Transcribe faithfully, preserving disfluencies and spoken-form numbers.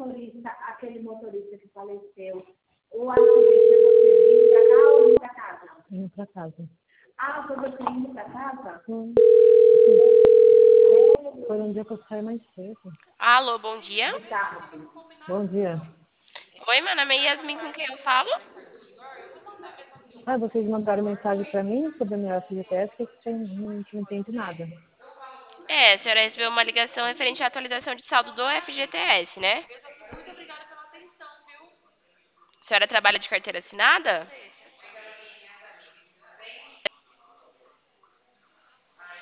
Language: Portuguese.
motorista, aquele motorista que faleceu, o acidente é você vindo para cá ou indo para casa? Indo pra casa. Ah, foi você indo para casa? Hum. Foi um dia que eu saí mais cedo. Alô, bom dia. De tarde. Bom dia. Oi, meu nome é Yasmin, com quem eu falo? Ah, vocês mandaram mensagem pra mim sobre a minha F G T S que eu não, não entendo nada. É, a senhora recebeu uma ligação referente à atualização de saldo do F G T S, né? A senhora trabalha de carteira assinada?